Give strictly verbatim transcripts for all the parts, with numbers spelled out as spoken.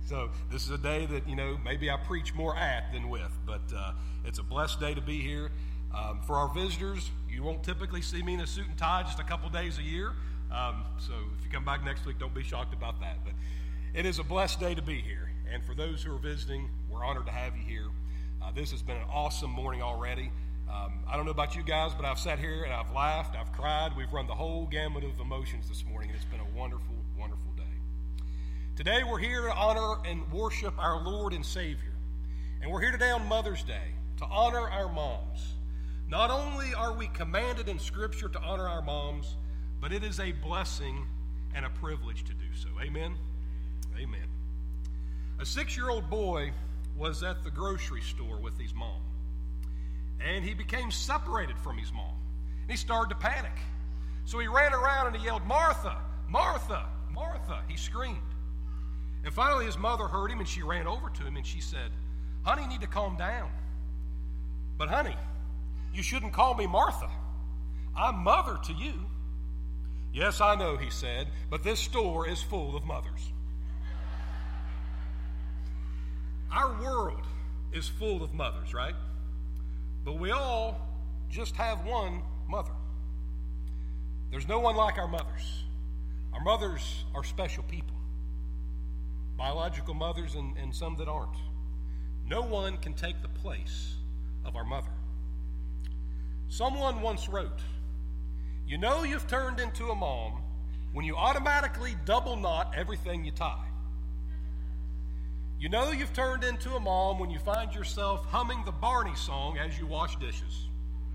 So this is a day that, you know, maybe I preach more at than with, but uh, it's a blessed day to be here. Um, for our visitors, you won't typically see me in a suit and tie just a couple days a year. Um, so if you come back next week, don't be shocked about that. But it is a blessed day to be here. And for those who are visiting, we're honored to have you here. Uh, this has been an awesome morning already. Um, I don't know about you guys, but I've sat here and I've laughed, I've cried. We've run the whole gamut of emotions this morning, and it's been a wonderful, wonderful day. Today we're here to honor and worship our Lord and Savior. And we're here today on Mother's Day to honor our moms. Not only are we commanded in Scripture to honor our moms, but it is a blessing and a privilege to do so. Amen? Amen. A six-year-old boy was at the grocery store with his mom. And he became separated from his mom. And he started to panic. So he ran around and he yelled, "Martha, Martha, Martha." He screamed. And finally his mother heard him and she ran over to him and she said, "Honey, you need to calm down." "But honey, you shouldn't call me Martha. I'm mother to you." "Yes, I know," he said, "but this store is full of mothers." Our world is full of mothers, right? But we all just have one mother. There's no one like our mothers. Our mothers are special people. Biological mothers and, and some that aren't. No one can take the place of our mother. Someone once wrote, "You know you've turned into a mom when you automatically double knot everything you tie. You know you've turned into a mom when you find yourself humming the Barney song as you wash dishes.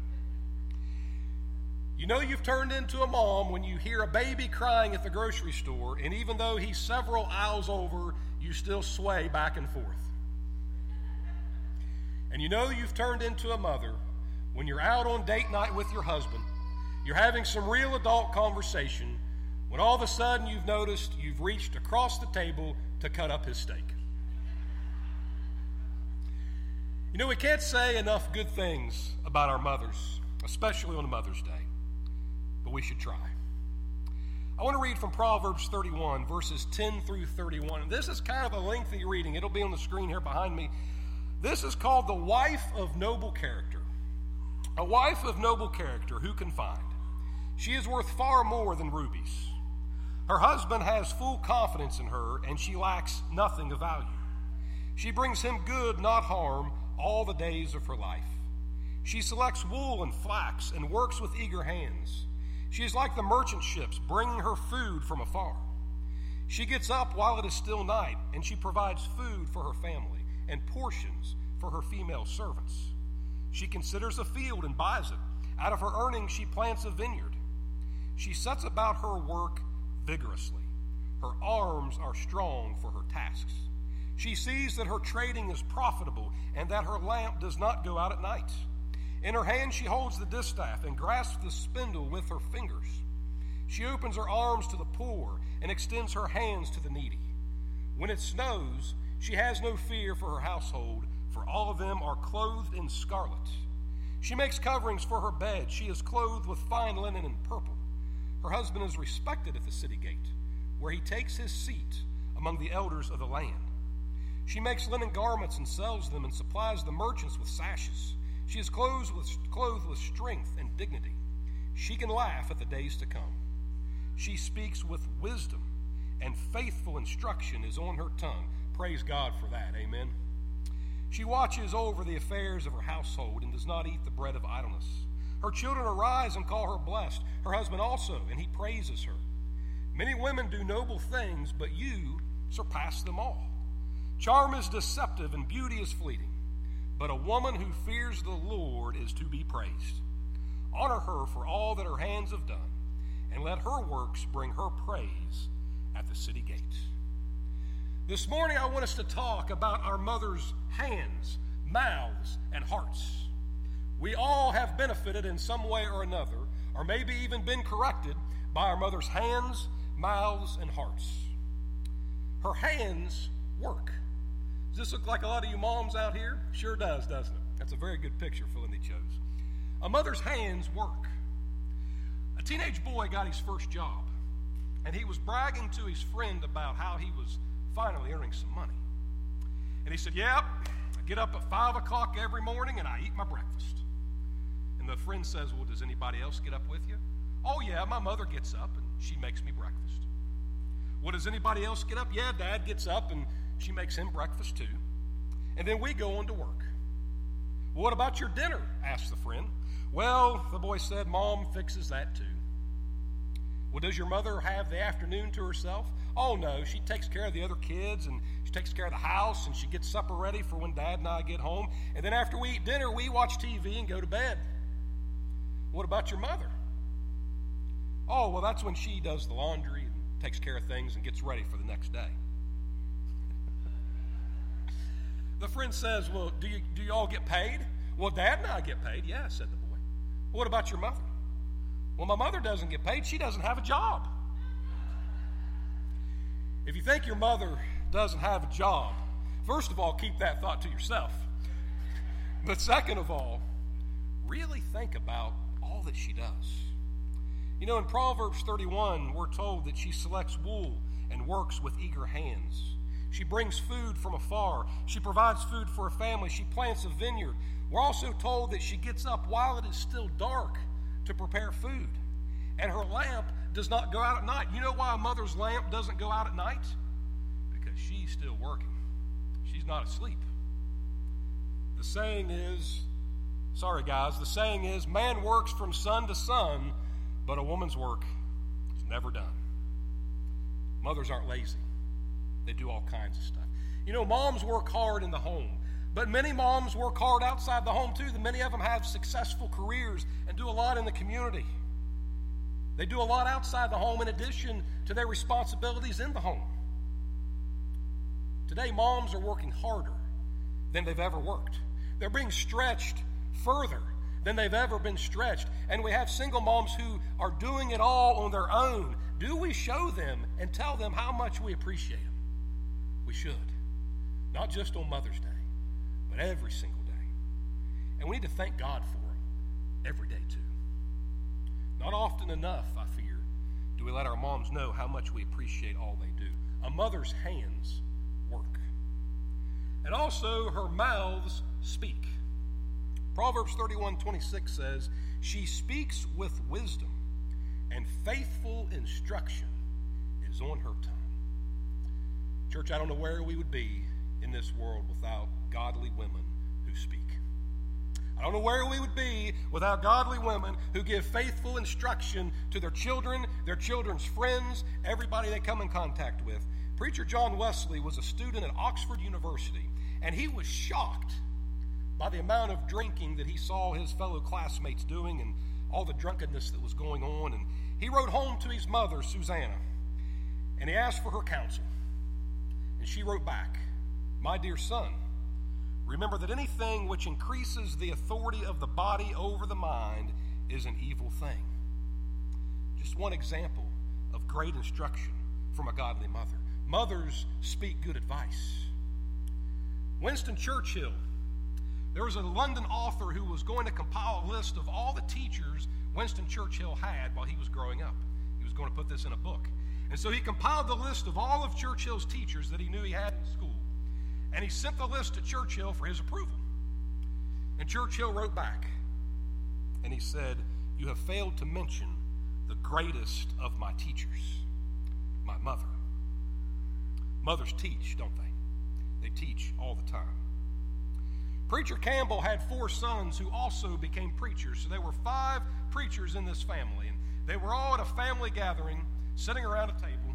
You know you've turned into a mom when you hear a baby crying at the grocery store, and even though he's several aisles over, you still sway back and forth. And you know you've turned into a mother when you're out on date night with your husband, you're having some real adult conversation, when all of a sudden you've noticed you've reached across the table to cut up his steak." You know, we can't say enough good things about our mothers, especially on Mother's Day, but we should try. I want to read from Proverbs thirty-one, verses ten through thirty-one. And this is kind of a lengthy reading. It'll be on the screen here behind me. This is called "The Wife of Noble Character." A wife of noble character, who can find? She is worth far more than rubies. Her husband has full confidence in her, and she lacks nothing of value. She brings him good, not harm, all the days of her life. She selects wool and flax and works with eager hands. She is like the merchant ships, bringing her food from afar. She gets up while it is still night, and she provides food for her family and portions for her female servants. She considers a field and buys it. Out of her earnings she plants a vineyard. She sets about her work vigorously. Her arms are strong for her tasks. She sees that her trading is profitable and that her lamp does not go out at night. In her hand she holds the distaff and grasps the spindle with her fingers. She opens her arms to the poor and extends her hands to the needy. When it snows, she has no fear for her household, for all of them are clothed in scarlet. She makes coverings for her bed. She is clothed with fine linen and purple. Her husband is respected at the city gate, where he takes his seat among the elders of the land. She makes linen garments and sells them and supplies the merchants with sashes. She is clothed with, clothed with strength and dignity. She can laugh at the days to come. She speaks with wisdom, and faithful instruction is on her tongue. Praise God for that. Amen. She watches over the affairs of her household and does not eat the bread of idleness. Her children arise and call her blessed. Her husband also, and he praises her. Many women do noble things, but you surpass them all. Charm is deceptive and beauty is fleeting, but a woman who fears the Lord is to be praised. Honor her for all that her hands have done, and let her works bring her praise at the city gate. This morning I want us to talk about our mother's hands, mouths, and hearts. We all have benefited in some way or another, or maybe even been corrected by our mother's hands, mouths, and hearts. Her hands work. Does this look like a lot of you moms out here? Sure does, doesn't it? That's a very good picture Felicity chose. A mother's hands work. A teenage boy got his first job, and he was bragging to his friend about how he was finally earning some money. And he said, yep, I get up at five o'clock every morning and I eat my breakfast. And the friend says, well, does anybody else get up with you? Oh, yeah, my mother gets up and she makes me breakfast. Well, does anybody else get up? Yeah, Dad gets up and she makes him breakfast too. And then we go on to work. Well, what about your dinner? Asked the friend. Well, the boy said, Mom fixes that too. Well, does your mother have the afternoon to herself? Oh, no, she takes care of the other kids, and she takes care of the house, and she gets supper ready for when Dad and I get home. And then after we eat dinner, we watch T V and go to bed. What about your mother? Oh, well, that's when she does the laundry and takes care of things and gets ready for the next day. The friend says, well, do you, do you all get paid? Well, Dad and I get paid. Yeah, said the boy. What about your mother? Well, my mother doesn't get paid. She doesn't have a job. If you think your mother doesn't have a job, first of all, keep that thought to yourself. But second of all, really think about all that she does. You know, in Proverbs thirty-one, we're told that she selects wool and works with eager hands. She brings food from afar. She provides food for her family. She plants a vineyard. We're also told that she gets up while it is still dark to prepare food. And her lamp does not go out at night. You know why a mother's lamp doesn't go out at night? Because she's still working. She's not asleep. The saying is, sorry guys, the saying is, man works from sun to sun, but a woman's work is never done. Mothers aren't lazy. They do all kinds of stuff. You know, moms work hard in the home, but many moms work hard outside the home too. Many of them have successful careers and do a lot in the community. They do a lot outside the home in addition to their responsibilities in the home. Today, moms are working harder than they've ever worked. They're being stretched further than they've ever been stretched. And we have single moms who are doing it all on their own. Do we show them and tell them how much we appreciate them? We should. Not just on Mother's Day, but every single day. And we need to thank God for them every day too. Not often enough, I fear, do we let our moms know how much we appreciate all they do. A mother's hands work. And also, her mouths speak. Proverbs thirty-one twenty-six says, she speaks with wisdom, and faithful instruction is on her tongue. Church, I don't know where we would be in this world without godly women who speak. I don't know where we would be without godly women who give faithful instruction to their children, their children's friends, everybody they come in contact with. Preacher John Wesley was a student at Oxford University, and he was shocked by the amount of drinking that he saw his fellow classmates doing and all the drunkenness that was going on. And he wrote home to his mother, Susanna, and he asked for her counsel. And she wrote back, my dear son, remember that anything which increases the authority of the body over the mind is an evil thing. Just one example of great instruction from a godly mother. Mothers speak good advice. Winston Churchill, there was a London author who was going to compile a list of all the teachers Winston Churchill had while he was growing up. He was going to put this in a book. And so he compiled the list of all of Churchill's teachers that he knew he had in school. And he sent the list to Churchill for his approval. And Churchill wrote back, and he said, you have failed to mention the greatest of my teachers, my mother. Mothers teach, don't they? They teach all the time. Preacher Campbell had four sons who also became preachers. So there were five preachers in this family, and they were all at a family gathering, sitting around a table,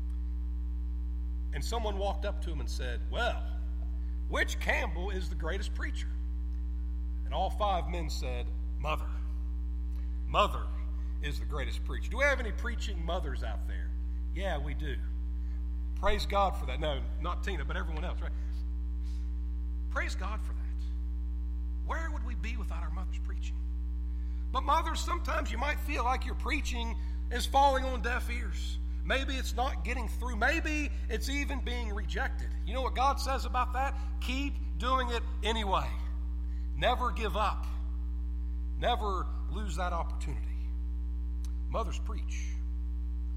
and someone walked up to him and said, well, which Campbell is the greatest preacher? And all five men said, Mother. Mother is the greatest preacher. Do we have any preaching mothers out there? Yeah, we do. Praise God for that. No, not Tina, but everyone else, right? Praise God for that. Where would we be without our mothers preaching? But mothers, sometimes you might feel like your preaching is falling on deaf ears. Maybe it's not getting through. Maybe it's even being rejected. You know what God says about that? Keep doing it anyway. Never give up. Never lose that opportunity. Mothers preach.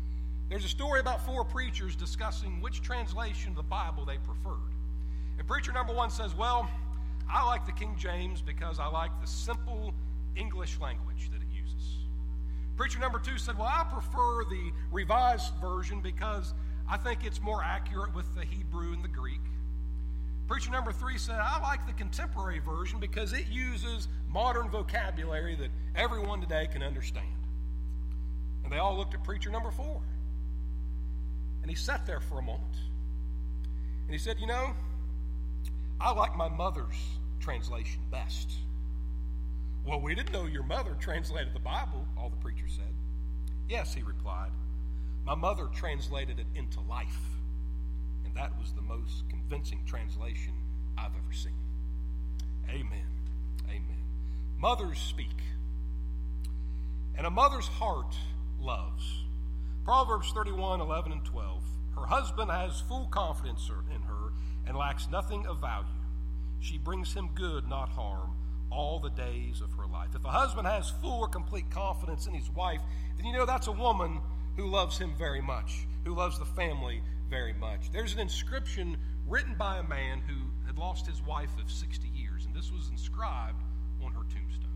There's a story about four preachers discussing which translation of the Bible they preferred. And preacher number one says, well, I like the King James because I like the simple English language that it uses. Preacher number two said, well, I prefer the Revised Version because I think it's more accurate with the Hebrew and the Greek. Preacher number three said, I like the Contemporary Version because it uses modern vocabulary that everyone today can understand. And they all looked at preacher number four. And he sat there for a moment. And he said, you know, I like my mother's translation best. Well, we didn't know your mother translated the Bible, all the preacher said. Yes, he replied. My mother translated it into life. And that was the most convincing translation I've ever seen. Amen. Amen. Mothers speak. And a mother's heart loves. Proverbs thirty-one, eleven, and twelve. Her husband has full confidence in her and lacks nothing of value. She brings him good, not harm, all the days of her life. If a husband has full or complete confidence in his wife, then you know that's a woman who loves him very much, who loves the family very much. There's an inscription written by a man who had lost his wife of sixty years, and this was inscribed on her tombstone.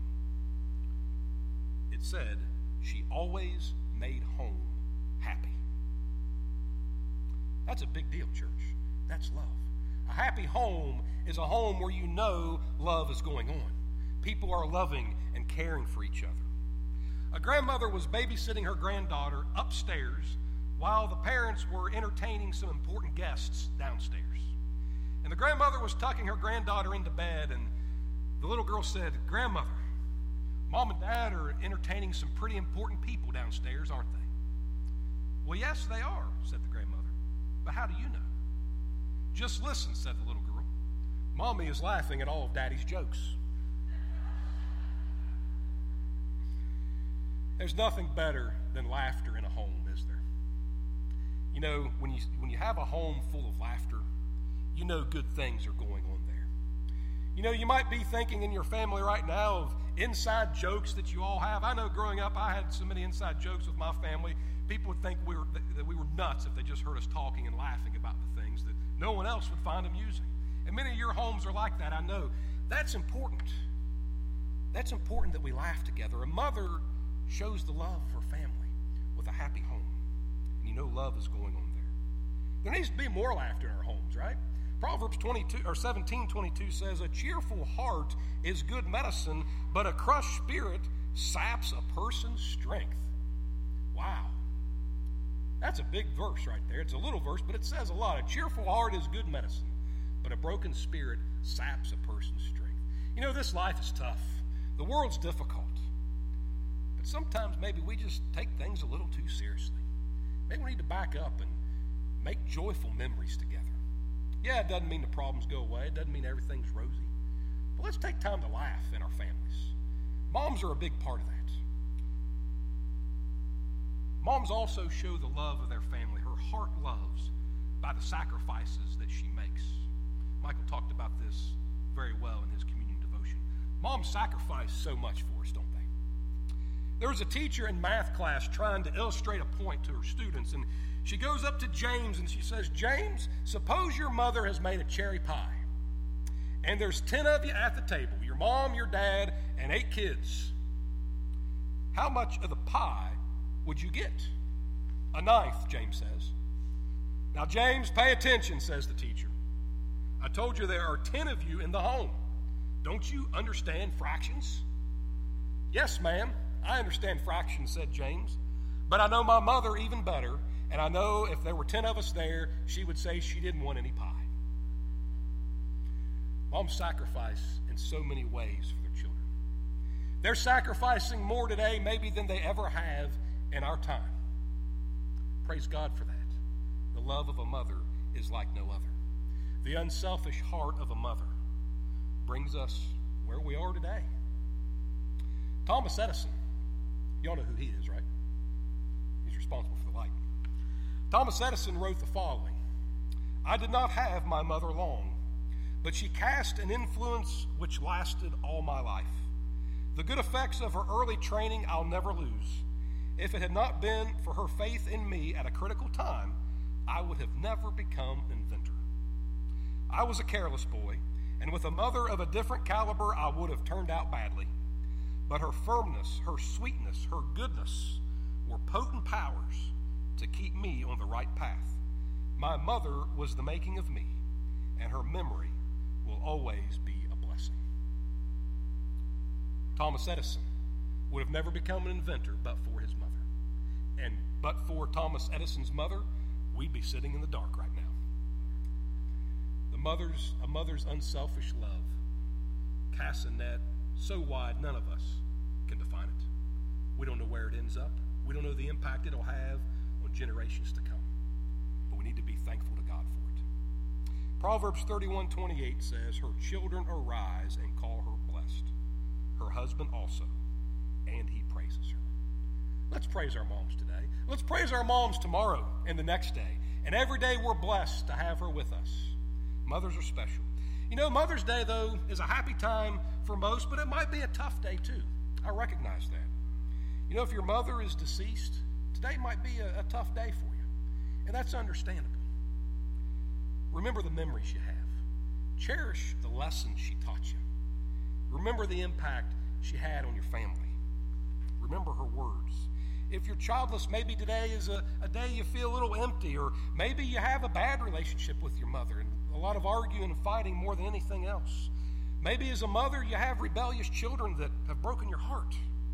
It said, she always made home happy. That's a big deal, church. That's love. A happy home is a home where you know love is going on. People are loving and caring for each other. A grandmother was babysitting her granddaughter upstairs while the parents were entertaining some important guests downstairs. And the grandmother was tucking her granddaughter into bed, and the little girl said, Grandmother, Mom and Dad are entertaining some pretty important people downstairs, aren't they? Well, yes, they are, said the grandmother. But how do you know? Just listen, said the little girl. Mommy is laughing at all of Daddy's jokes. There's nothing better than laughter in a home, is there? You know, when you when you have a home full of laughter, you know good things are going on there. You know, you might be thinking in your family right now of inside jokes that you all have. I know growing up, I had so many inside jokes with my family. People would think we were, that we were nuts if they just heard us talking and laughing about the things that no one else would find amusing. And many of your homes are like that, I know. That's important. That's important that we laugh together. A mother shows the love of her family with a happy home. And you know love is going on there. There needs to be more laughter in our homes, right? Proverbs twenty-two or seventeen twenty-two says, a cheerful heart is good medicine, but a crushed spirit saps a person's strength. Wow. That's a big verse right there. It's a little verse, but it says a lot. A cheerful heart is good medicine, but a broken spirit saps a person's strength. You know, this life is tough. The world's difficult. But sometimes maybe we just take things a little too seriously. Maybe we need to back up and make joyful memories together. Yeah, it doesn't mean the problems go away. It doesn't mean everything's rosy. But let's take time to laugh in our families. Moms are a big part of that. Moms also show the love of their family. Her heart loves by the sacrifices that she makes. Michael talked about this very well in his communion devotion. Moms sacrifice so much for us, don't they? There was a teacher in math class trying to illustrate a point to her students, and she goes up to James and she says, James, suppose your mother has made a cherry pie, and there's ten of you at the table, your mom, your dad, and eight kids. How much of the pie would you get? A ninth, James says. Now, James, pay attention, says the teacher. I told you there are ten of you in the home. Don't you understand fractions? Yes, ma'am, I understand fractions, said James. But I know my mother even better, and I know if there were ten of us there, she would say she didn't want any pie. Moms sacrifice in so many ways for their children. They're sacrificing more today maybe than they ever have in our time. Praise God for that. The love of a mother is like no other. The unselfish heart of a mother brings us where we are today. Thomas Edison, y'all know who he is, right? He's responsible for the light. Thomas Edison wrote the following: I did not have my mother long, but she cast an influence which lasted all my life. The good effects of her early training I'll never lose. If it had not been for her faith in me at a critical time, I would have never become an inventor. I was a careless boy, and with a mother of a different caliber, I would have turned out badly. But her firmness, her sweetness, her goodness were potent powers to keep me on the right path. My mother was the making of me, and her memory will always be a blessing. Thomas Edison would have never become an inventor but for his mother. And but for Thomas Edison's mother, we'd be sitting in the dark right now. The mother's, a mother's unselfish love casts a net so wide none of us can define it. We don't know where it ends up. We don't know the impact it'll have on generations to come. But we need to be thankful to God for it. Proverbs thirty-one twenty-eight says, her children arise and call her blessed, her husband also, and he praises her. Let's praise our moms today. Let's praise our moms tomorrow and the next day. And every day we're blessed to have her with us. Mothers are special. You know, Mother's Day, though, is a happy time for most, but it might be a tough day, too. I recognize that. You know, if your mother is deceased, today might be a, a tough day for you. And that's understandable. Remember the memories you have. Cherish the lessons she taught you. Remember the impact she had on your family. Remember her words. If you're childless, maybe today is a, a day you feel a little empty, or maybe you have a bad relationship with your mother and a lot of arguing and fighting more than anything else. Maybe as a mother, you have rebellious children that have broken your heart.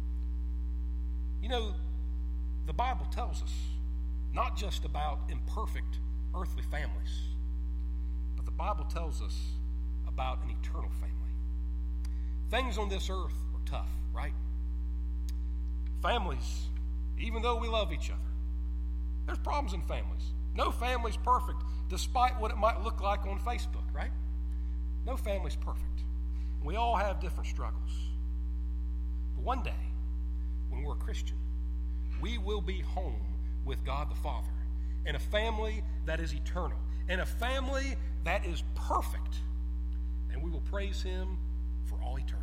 You know, the Bible tells us not just about imperfect earthly families, but the Bible tells us about an eternal family. Things on this earth are tough, right? Families, even though we love each other, there's problems in families. No family's perfect, despite what it might look like on Facebook, right? No family's perfect. We all have different struggles. But one day, when we're a Christian, we will be home with God the Father, in a family that is eternal, in a family that is perfect, and we will praise Him for all eternity.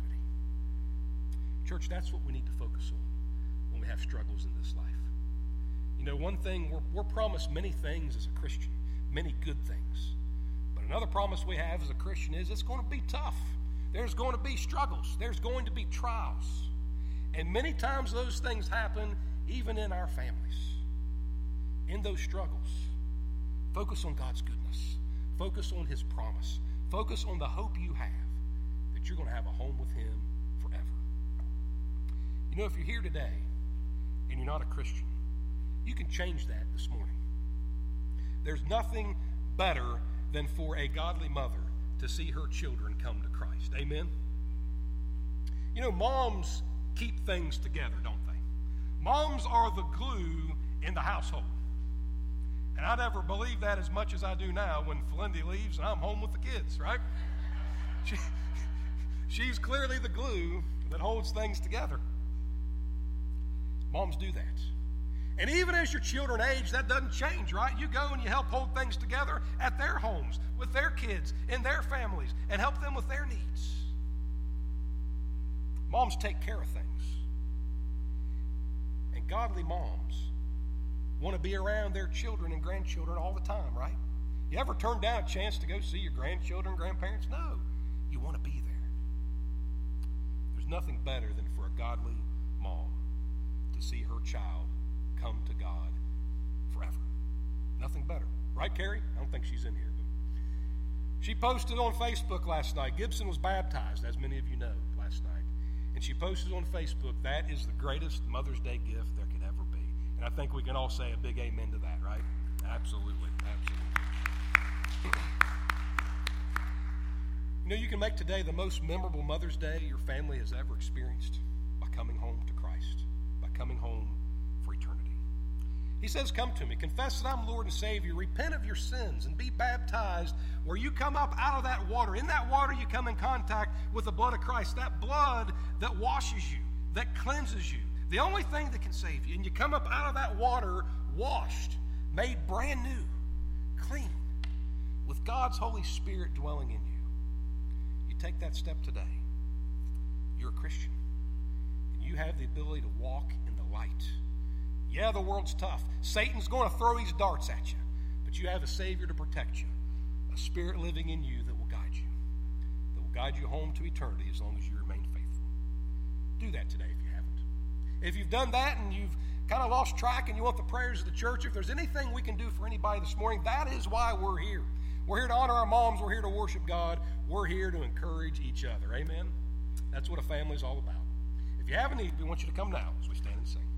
Church, that's what we need to focus on when we have struggles in this life. You know, one thing, we're, we're promised many things as a Christian, many good things. But another promise we have as a Christian is it's going to be tough. There's going to be struggles. There's going to be trials. And many times those things happen even in our families. In those struggles, focus on God's goodness. Focus on His promise. Focus on the hope you have that you're going to have a home with Him forever. You know, if you're here today and you're not a Christian, you can change that this morning. There's nothing better than for a godly mother to see her children come to Christ. Amen? You know, moms keep things together, don't they? Moms are the glue in the household. And I never believed that as much as I do now when Felinda leaves and I'm home with the kids, right? She, she's clearly the glue that holds things together. Moms do that. And even as your children age, that doesn't change, right? You go and you help hold things together at their homes, with their kids, in their families, and help them with their needs. Moms take care of things. And godly moms want to be around their children and grandchildren all the time, right? You ever turn down a chance to go see your grandchildren and grandparents? No. You want to be there. There's nothing better than for a godly mom to see her child come to God forever. Nothing better. Right, Carrie? I don't think she's in here. But she posted on Facebook last night. Gibson was baptized, as many of you know, last night. And she posted on Facebook, that is the greatest Mother's Day gift there could ever be. And I think we can all say a big amen to that, right? Absolutely. Absolutely. You know, you can make today the most memorable Mother's Day your family has ever experienced by coming home to Christ, by coming home for eternity. He says, come to me, confess that I'm Lord and Savior, repent of your sins, and be baptized, where you come up out of that water. In that water, you come in contact with the blood of Christ, that blood that washes you, that cleanses you, the only thing that can save you. And you come up out of that water washed, made brand new, clean, with God's Holy Spirit dwelling in you. You take that step today. You're a Christian, and you have the ability to walk in the light Yeah, the world's tough. Satan's going to throw his darts at you. But you have a Savior to protect you, a Spirit living in you that will guide you, that will guide you home to eternity as long as you remain faithful. Do that today if you haven't. If you've done that and you've kind of lost track and you want the prayers of the church, if there's anything we can do for anybody this morning, that is why we're here. We're here to honor our moms. We're here to worship God. We're here to encourage each other. Amen? That's what a family is all about. If you have a need, we want you to come now as we stand and sing.